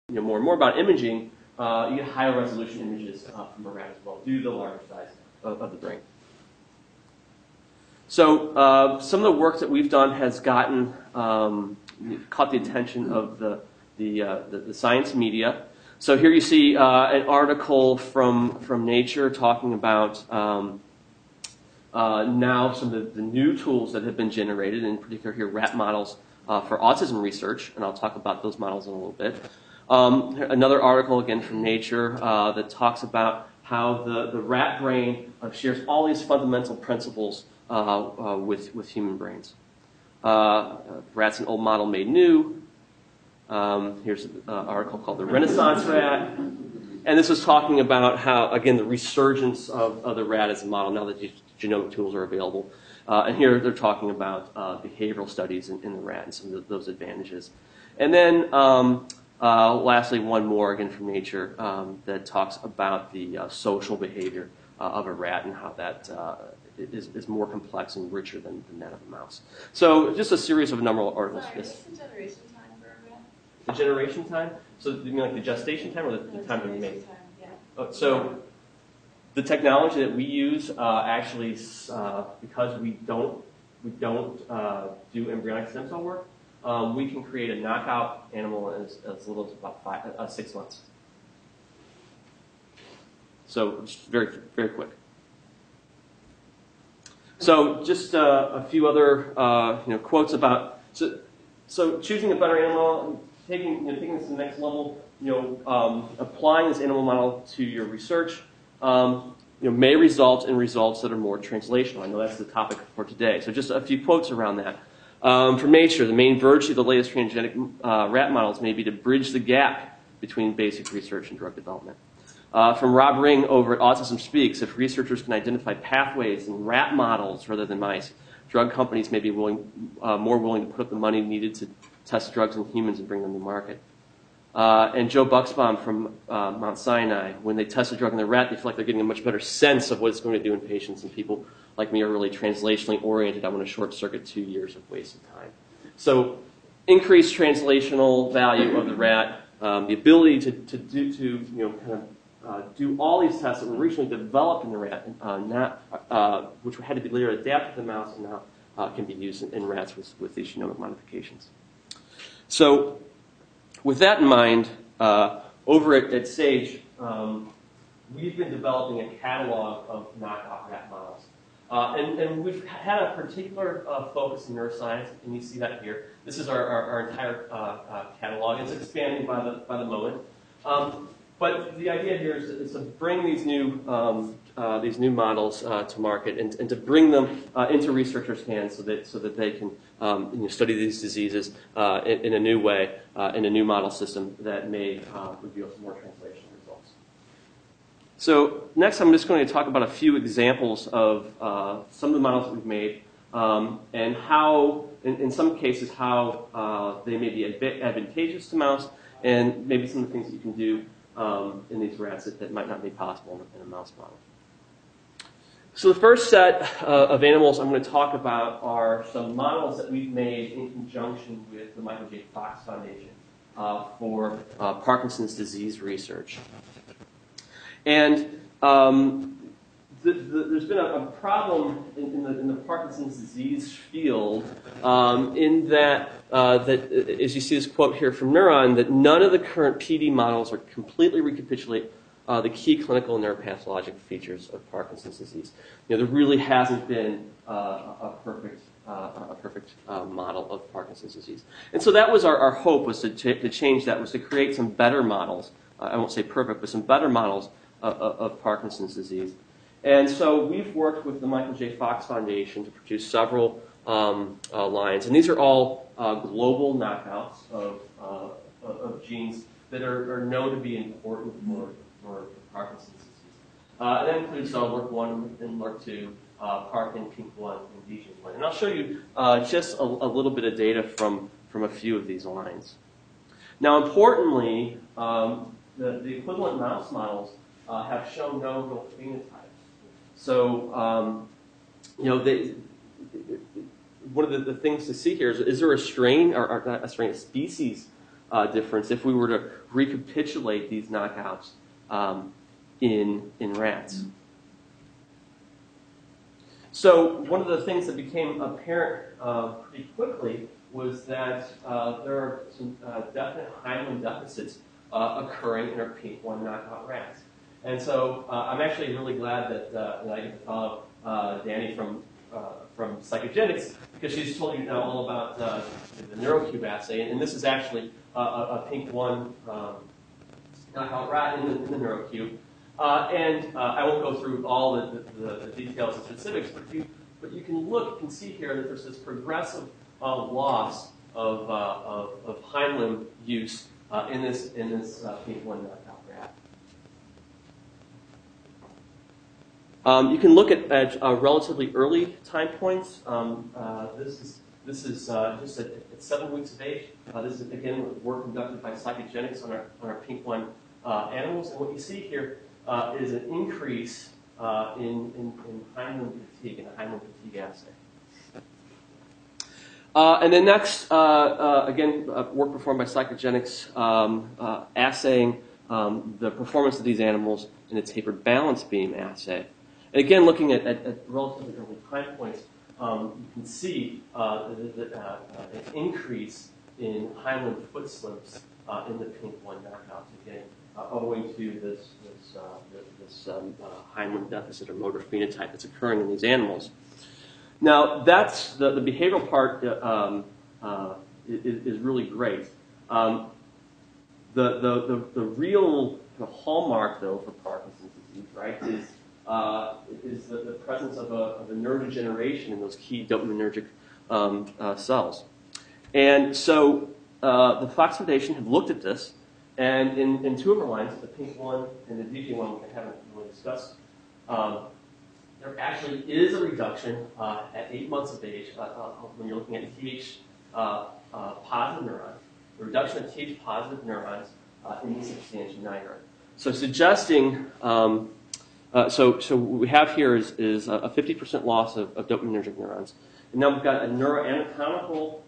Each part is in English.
more and more about imaging, you get higher resolution images from a rat as well, due to the larger size of the brain. So some of the work that we've done has gotten caught the attention of the science media. So here you see an article from Nature talking about now some of the new tools that have been generated, in particular here rat models for autism research, and I'll talk about those models in a little bit. Another article, again from Nature, that talks about how the rat brain shares all these fundamental principles with human brains. Rat's an old model made new. Here's an article called The Renaissance Rat. And this is talking about how, again, the resurgence of the rat as a model now that these genomic tools are available. And here they're talking about behavioral studies in the rat and some of those advantages. And then lastly, one more, again from Nature, that talks about the social behavior of a rat and how that is more complex and richer than that of a mouse. So just a series of a number of articles. Sorry, what's the generation time for a rat? The generation time? So you mean like the gestation time or the time of the mate? Yeah. So the technology that we use actually, because we don't do embryonic stem cell work, we can create a knockout animal as little as about 6 months. So it's very, very quick. So just a few other quotes about so choosing a better animal, taking this to the next level, applying this animal model to your research, may result in results that are more translational. I know that's the topic for today. So just a few quotes around that. From Nature, the main virtue of the latest transgenic rat models may be to bridge the gap between basic research and drug development. From Rob Ring over at Autism Speaks, if researchers can identify pathways in rat models rather than mice, drug companies may be more willing to put up the money needed to test drugs in humans and bring them to market. And Joe Buxbaum from Mount Sinai, when they test a drug in the rat, they feel like they're getting a much better sense of what it's going to do in patients, and people like me are really translationally oriented. I want to short circuit 2 years of wasted time. So increased translational value of the rat, the ability to do all these tests that were originally developed in the rat, which had to be later adapted to the mouse, and now can be used in rats with these genomic modifications. So with that in mind, over at Sage, we've been developing a catalog of knockout rat models. And we've had a particular focus in neuroscience, and you see that here. This is our entire catalog. It's expanding by the moment. But the idea here is to bring these new models to market and to bring them into researchers' hands so that they can study these diseases in a new way, in a new model system that may reveal some more translational results. So next, I'm just going to talk about a few examples of some of the models that we've made and how, in some cases, how they may be advantageous to mouse, and maybe some of the things that you can do in these rats that might not be possible in a mouse model. So the first set of animals I'm going to talk about are some models that we've made in conjunction with the Michael J. Fox Foundation for Parkinson's disease research. And there's been a problem in the Parkinson's disease field in that, as you see this quote here from Neuron, that none of the current PD models are completely recapitulate the key clinical and neuropathologic features of Parkinson's disease. There really hasn't been a perfect model of Parkinson's disease. And so that was our hope, was to change that, was to create some better models. I won't say perfect, but some better models of Parkinson's disease. And so we've worked with the Michael J. Fox Foundation to produce several lines. And these are all global knockouts of genes that are known to be important for Parkinson's disease. And that includes LRRK1 and LRRK2, Parkin, PINK1, and DGEN1. And I'll show you just a little bit of data from a few of these lines. Now, importantly, the equivalent mouse models have shown no real phenotypes. So, one of the things to see here is there a strain, or not a strain, a species difference if we were to recapitulate these knockouts in rats. So one of the things that became apparent pretty quickly was that there are some definite Heinlein deficits occurring in our pink-1 knockout rats. And so I'm actually really glad that I get to follow Danny from Psychogenics, because she's told you now all about the NeuroCube assay, and this is actually a pink-1 knockout rat in the NeuroCube. And I won't go through all the details and specifics, but you can see here that there's this progressive loss of hindlimb use in this pink-1 knockout rat. You can look at relatively early time points. This is just at 7 weeks of age. This is again work conducted by Psychogenics on our pink-1 animals, and what you see here is an increase in hindlimb fatigue, in the hindlimb fatigue assay. And then next, again, work performed by Psychogenics assaying the performance of these animals in a tapered balance beam assay. And again, looking at relatively early time points, you can see an increase in hindlimb foot slips in the pink-1 knockouts, again, owing to this hindlimb deficit or motor phenotype that's occurring in these animals. Now, that's the behavioral part is really great. The real hallmark, though, for Parkinson's disease, right, is the presence of a neurodegeneration in those key dopaminergic cells. And so the Fox Foundation have looked at this, and in two of our lines, the pink-1 and the DJ-1, which I haven't really discussed, there actually is a reduction at 8 months of age when you're looking at TH positive neurons, a reduction of TH positive neurons in the substantia nigra. So suggesting, so what we have here is a 50% loss of dopaminergic neurons. And now we've got a neuroanatomical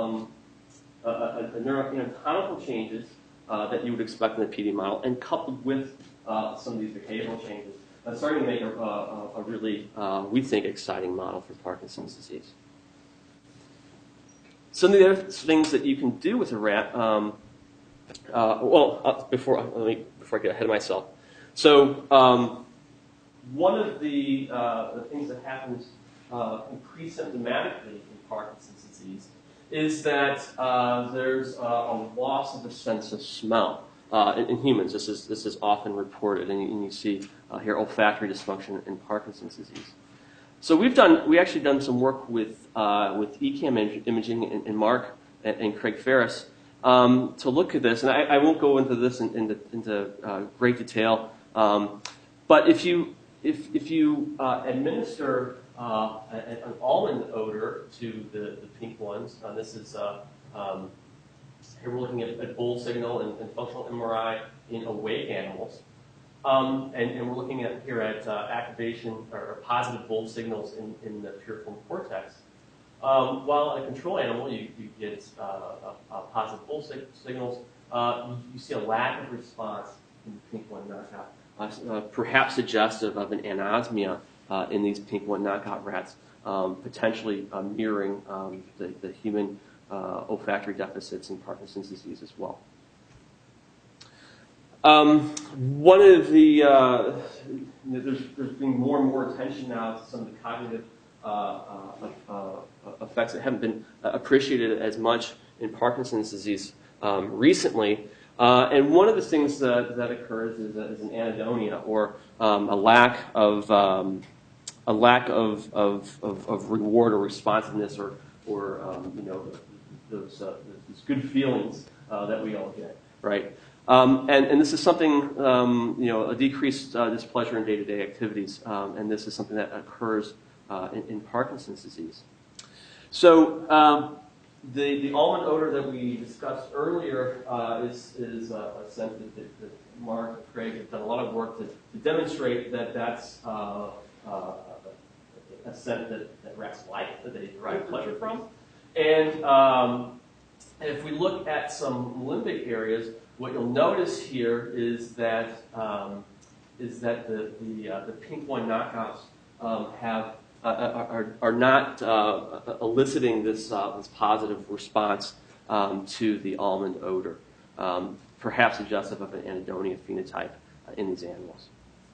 changes that you would expect in the PD model, and coupled with some of these behavioral changes, starting to make a really, we think, exciting model for Parkinson's disease. Some of the other things that you can do with a rat, before I get ahead of myself. So one of the things that happens pre-symptomatically in Parkinson's disease is that there's a loss of the sense of smell. In humans, this is often reported, and you see here olfactory dysfunction in Parkinson's disease. So we actually done some work with ECAM imaging and Mark and Craig Ferris to look at this, and I won't go into this into great detail, but if you administer an almond odor to the pink ones, this is. Here we're looking at bull signal and functional MRI in awake animals. And we're looking at here at activation or positive bull signals in the piriform cortex. While in a control animal, you get positive bull signals, you see a lack of response in the pink-1 knockout, perhaps suggestive of an anosmia in these pink-1 knockout rats, potentially mirroring the human olfactory deficits in Parkinson's disease as well. One of the there's been more and more attention now to some of the cognitive effects that haven't been appreciated as much in Parkinson's disease recently. And one of the things that occurs is an anhedonia, or a lack of reward or responsiveness, or those good feelings that we all get, right? And this is something, a decreased displeasure in day-to-day activities, and this is something that occurs in Parkinson's disease. So the almond odor that we discussed earlier is a scent that Mark and Craig have done a lot of work to demonstrate that that's a scent that rats like, that they derive pleasure from. And And if we look at some limbic areas, what you'll notice here is that the pink one knockouts are not eliciting this positive response to the almond odor, perhaps suggestive of an anhedonia phenotype in these animals.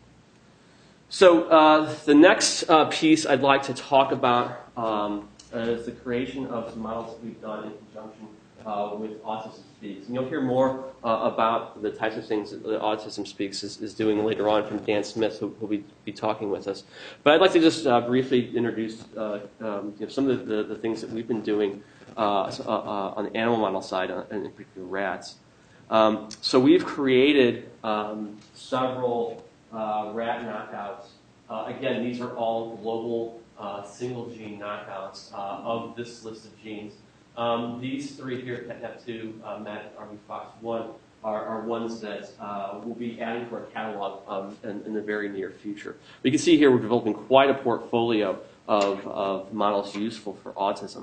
So the next piece I'd like to talk about is the creation of some models that we've done in conjunction with Autism Speaks. And you'll hear more about the types of things that Autism Speaks is doing later on from Dan Smith, who will be talking with us. But I'd like to just briefly introduce some of the things that we've been doing on the animal model side, and in particular rats. So we've created several rat knockouts. Again, these are all global single gene knockouts of this list of genes. These three here, CatNap2, MAT, RBFOX1, are ones that we'll be adding to our catalog in the very near future. But you can see here we're developing quite a portfolio of models useful for autism.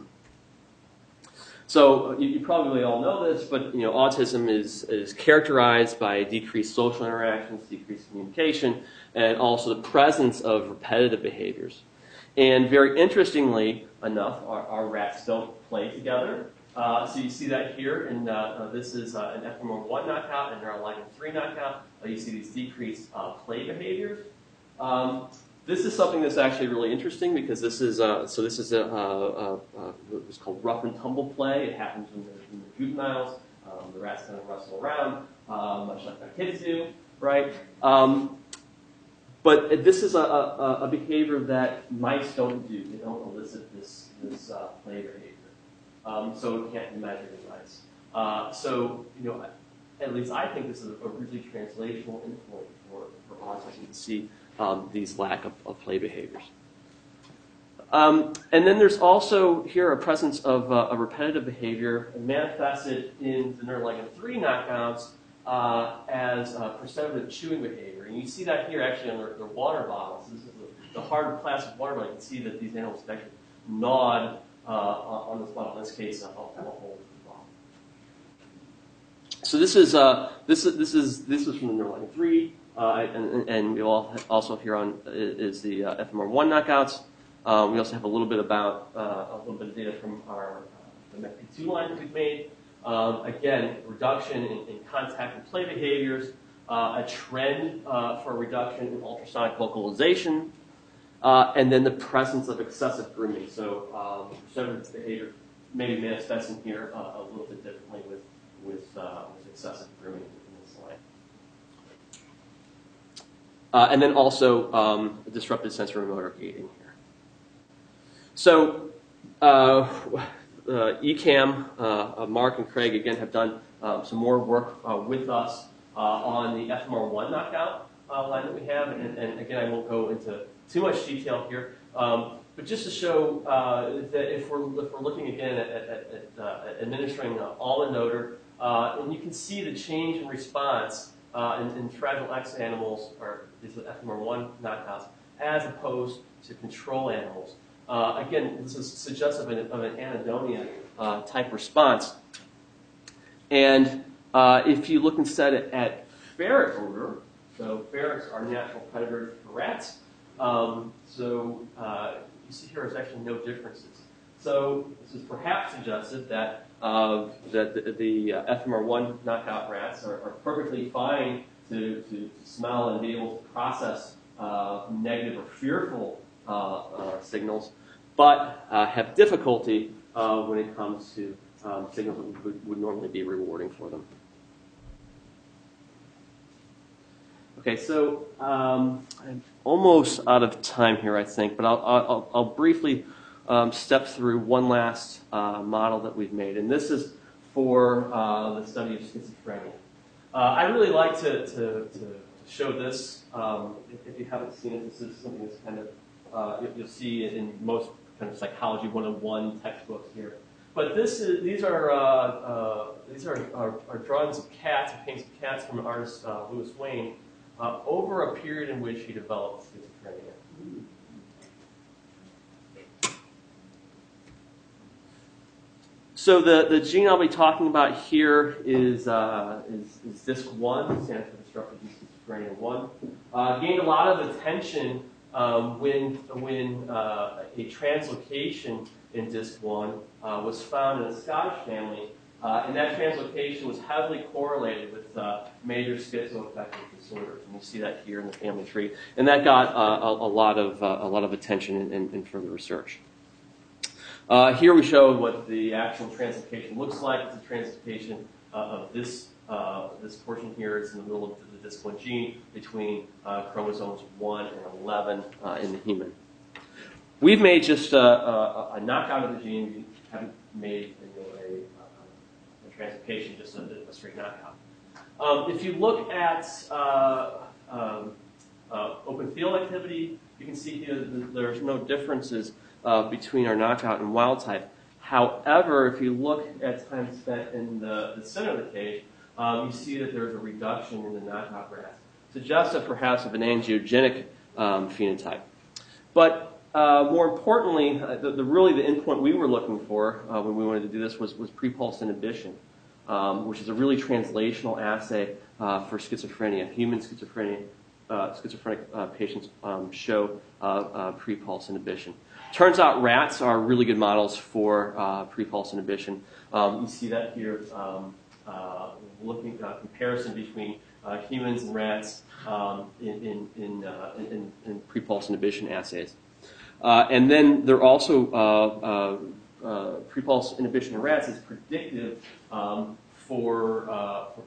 So you probably all know this, but autism is characterized by decreased social interactions, decreased communication, and also the presence of repetitive behaviors. And very interestingly enough, our rats don't play together. So you see that here, and this is an FMR1 knockout and neurolactin-3 knockout. You see these decreased play behaviors. This is something that's actually really interesting because this is what's called rough and tumble play. It happens in the juveniles. The rats kind of wrestle around, much like our kids do, right? But this is a behavior that mice don't do. They don't elicit this play behavior. So it can't be measured in mice. So at least I think this is a really translational endpoint for autism to see these lack of play behaviors. And then there's also here a presence of a repetitive behavior manifested in the neurolactin-3 knockouts as perceptive chewing behavior. And you see that here actually on their water bottles. This is the hard plastic water bottle. You can see that these animals have actually gnawed on this bottle. In this case, a whole bottle. So this is from the neurolactin-3. And we also here on is the FMR1 knockouts. We also have a little bit about a little bit of data from the MECP2 line that we've made. Again, reduction in contact and play behaviors, a trend for a reduction in ultrasonic vocalization, and then the presence of excessive grooming. So perceptive behavior may be manifesting here a little bit differently with excessive grooming in this line. And then also disrupted sensory motor gating here. So ECAM, Mark and Craig again have done some more work with us on the FMR1 knockout line that we have, and again I won't go into too much detail here, but just to show that if we're looking again at administering almond odor, and you can see the change in response in Fragile X animals, or these are FMR1 knockouts, as opposed to control animals. Again, this is suggestive of an anhedonia type response. And if you look instead at ferret odor, so ferrets are natural predators for rats. You see here is actually no differences. So this is perhaps suggestive that the FMR1 knockout rats are perfectly fine to smell and be able to process negative or fearful signals, but have difficulty when it comes to signals that would normally be rewarding for them. Okay, so I'm almost out of time here, I think, but I'll briefly step through one last model that we've made, and this is for the study of schizophrenia. I really like to show this. If you haven't seen it, this is something that's kind of you'll see it in most kind of psychology 101 textbooks here. But these are drawings of cats, paintings of cats from an artist Louis Wayne over a period in which he developed schizophrenia. So the gene I'll be talking about here is DISC1, stands for disruptive schizophrenia 1. Gained a lot of attention when a translocation in DISC1 was found in a Scottish family, and that translocation was heavily correlated with major schizoaffective disorders, and you see that here in the family tree, and that got a lot of attention in further research. Here we show what the actual translocation looks like. It's a translocation of this portion here. It's in the middle of the DISC1 gene between chromosomes 1 and 11 in the human. We've made just a knockout of the gene. We haven't made a translocation, just a straight knockout. If you look at open field activity, you can see here that there's no differences between our knockout and wild type. However, if you look at time spent in the center of the cage, you see that there's a reduction in the knockout rats, suggestive perhaps of an angiogenic phenotype. But more importantly, really the endpoint we were looking for when we wanted to do this was pre-pulse inhibition, which is a really translational assay for schizophrenia. Human schizophrenic patients show pre-pulse inhibition. Turns out rats are really good models for pre-pulse inhibition. You see that here, looking at comparison between humans and rats in pre-pulse inhibition assays. And then there also pre-pulse inhibition in rats is predictive for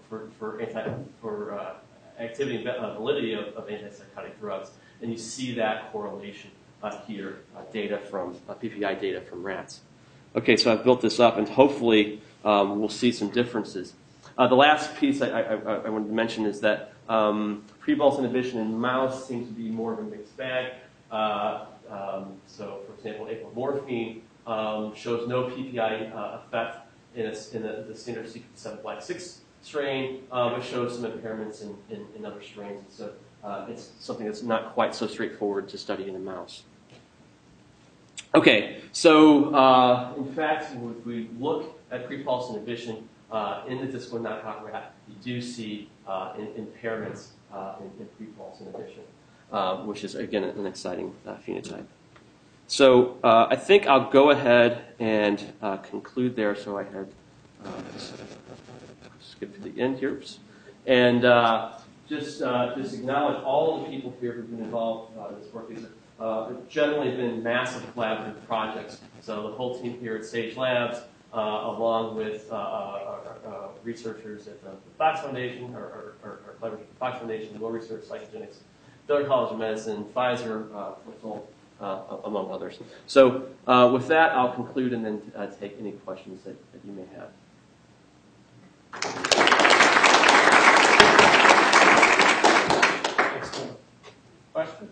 activity and validity of antipsychotic drugs, and you see that correlation here, data from PPI data from rats. Okay, so I've built this up, and hopefully we'll see some differences. The last piece I wanted to mention is that pre-pulse inhibition in mouse seems to be more of a mixed bag. So, for example, apomorphine shows no PPI effect in the standard CP7 Black 6 strain, but shows some impairments in other strains. So it's something that's not quite so straightforward to study in a mouse. Okay, so in fact, if we look at pre-pulse inhibition in the DISC1 knockout rat, you do see impairments in pre-pulse inhibition, which is, again, an exciting phenotype. So I think I'll go ahead and conclude there. So I had skip to the end here. And just acknowledge all the people here who've been involved in this work. These have generally been massive collaborative projects. So the whole team here at Sage Labs, along with researchers at the Fox Foundation, or collaboration with the Fox Foundation, Will Research, Psychogenics, Baylor College of Medicine, Pfizer, among others. So with that, I'll conclude and then take any questions that you may have. Excellent. Questions?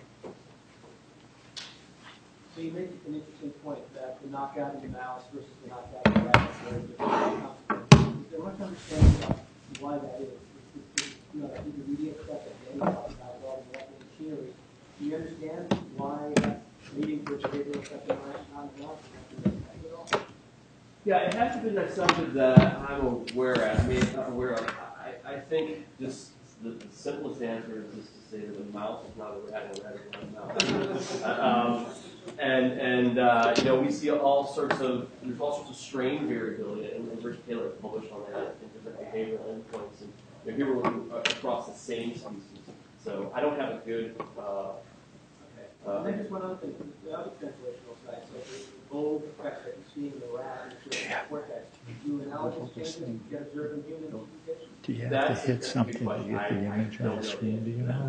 So you make an interesting point that the knockout in the mouse versus the knockout in the rat is very different. Is there much understanding about why that is? You know, that intermediate step that Danny talked about, all the molecular machinery. Do you understand why that's leading to a behavioral effect in rat, not in mouse? At all? Yeah, it hasn't been something that I'm aware of. I think just the simplest answer is just to say that the mouse is not a rat and a rat is not a mouse. You know, we see there's all sorts of strain variability, and Rich Taylor published on that in different behavioral endpoints. And you know, here we're looking across the same species. So I don't have a good. And then just one other thing, the other translational side, so the bold effects that you see in the rat and the cortex, do analogous changes get observed in human communication? Do you have to hit something to get the image on the screen? Do you know?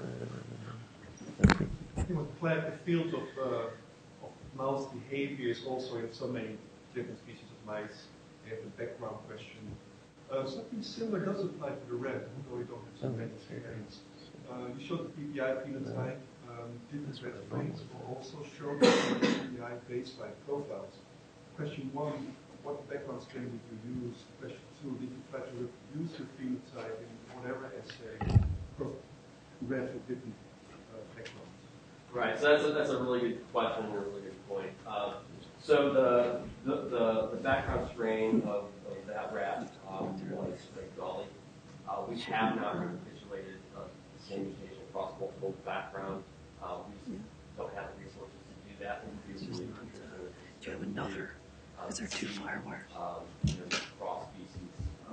I think the field of mouse behavior is also in so many different species of mice. They have the background question. Something similar does apply to the rat, though we don't have so many experiments. You showed the PPI phenotype. Different rat strains will also show PPI baseline profiles. Question 1, what background strain did you use? Question 2, did you try to reproduce your phenotype in whatever assay for rats with different backgrounds? Right, so that's a really good question and a really good point. So the background strain of that rat was Great Dolly. We have not recapitulated the same mutation across multiple backgrounds. We don't have the resources to do that. Do you have another? Is there 2 firewires? Cross species.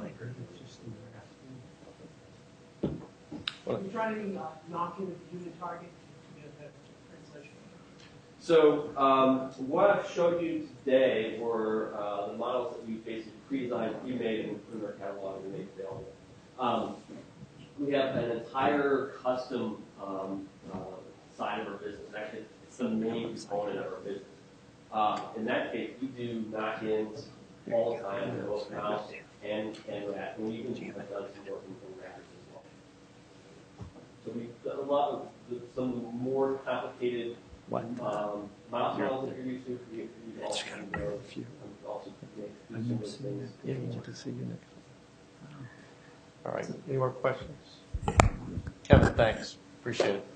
Are you trying to knock in a human target to get that translation? So what I've showed you today were the models that we basically pre-designed, pre-made, and put in our catalog and made available. We have an entire custom side of our business. Actually, it's the main component of our business. In that case, we do knock-ins all the time in both mouse and rat, and we even have done some work in rabbits as well. So we've done a lot of some more complicated mouse models that you're used to. We also make some of those things. Yeah, you want to see you next. All right. Any more questions? Kevin, thanks. Appreciate it.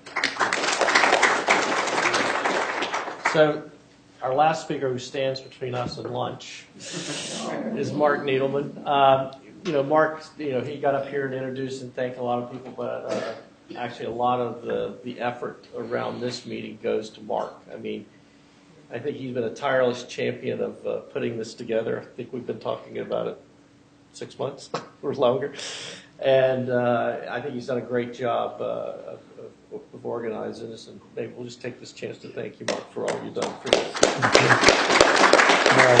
So, our last speaker who stands between us and lunch is Mark Needleman. Mark, he got up here and introduced and thanked a lot of people, but actually a lot of the effort around this meeting goes to Mark. I mean, I think he's been a tireless champion of putting this together. I think we've been talking about it 6 months or longer. And I think he's done a great job of organizing this. And maybe we'll just take this chance to thank you, Mark, for all you've done for this.